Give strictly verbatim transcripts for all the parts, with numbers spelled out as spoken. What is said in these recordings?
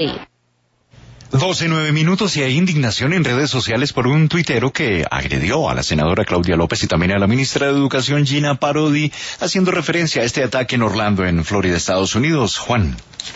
doce nueve minutos y hay indignación en redes sociales por un tuitero que agredió a la senadora Claudia López y también a la ministra de Educación Gina Parodi, haciendo referencia a este ataque en Orlando, en Florida, Estados Unidos. Juan.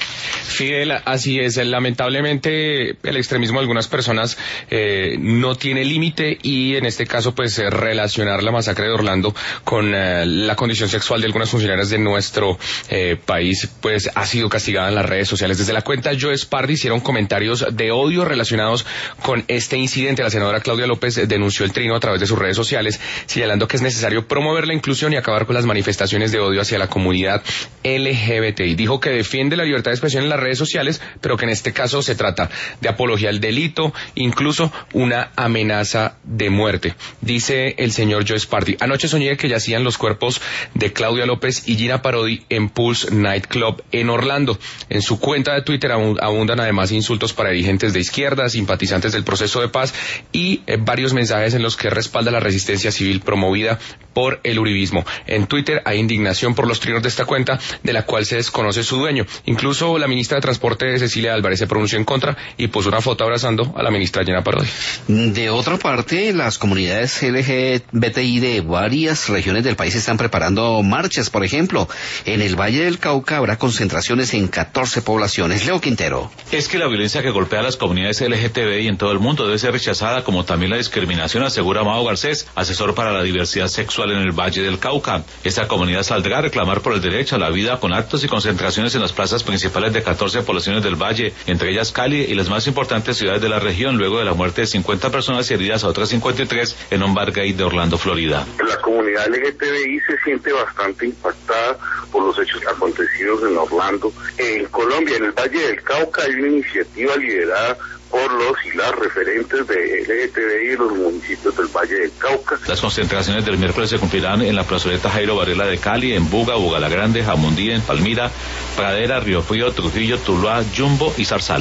Fidel, así es. Lamentablemente el extremismo de algunas personas eh, no tiene límite y en este caso pues eh, relacionar la masacre de Orlando con eh, la condición sexual de algunas funcionarias de nuestro eh, país pues ha sido castigada en las redes sociales. Desde la cuenta Joe Spardi hicieron comentarios de odio relacionados con este incidente. La senadora Claudia López denunció el trino a través de sus redes sociales, señalando que es necesario promover la inclusión y acabar con las manifestaciones de odio hacia la comunidad L G B T I. Dijo que defiende la libertad de expresión en las redes sociales, pero que en este caso se trata de apología al delito, incluso una amenaza de muerte. Dice el señor Joe Spardi: anoche soñé que yacían los cuerpos de Claudia López y Gina Parodi en Pulse Nightclub en Orlando. En su cuenta de Twitter abundan además insultos para dirigentes de izquierda, simpatizantes del proceso de paz y eh, varios mensajes en los que respalda la resistencia civil promovida por el uribismo. En Twitter hay indignación por los trinos de esta cuenta, de la cual se desconoce su dueño. Incluso la ministra de Transporte, Cecilia Álvarez, se pronunció en contra y puso una foto abrazando a la ministra Gina Parodi. De otra parte, las comunidades L G B T I de varias regiones del país están preparando marchas. Por ejemplo, en el Valle del Cauca habrá concentraciones en catorce poblaciones. Leo Quintero. Es que la violencia que golpea a las comunidades L G B T I en todo el mundo debe ser rechazada, como también la discriminación, asegura Mao Garcés, asesor para la diversidad sexual en el Valle del Cauca. Esta comunidad saldrá a reclamar por el derecho a la vida con actos y concentraciones en las plazas principales de catorce poblaciones del Valle, entre ellas Cali y las más importantes ciudades de la región, luego de la muerte de cincuenta personas y heridas a otras cincuenta y tres en un bar gay de Orlando, Florida. La comunidad L G T B I se siente bastante impactada por los hechos acontecidos en Orlando. En Colombia, en el Valle del Cauca, hay una iniciativa liderada por los y las referentes de L G T B I en los municipios del Valle del Cauca. Las concentraciones del miércoles se cumplirán en la plazoleta Jairo Varela de Cali, en Buga, Bugalagrande, Jamundí, en Palmira, Pradera, Río Frío, Trujillo, Tuluá, Jumbo y Zarzal.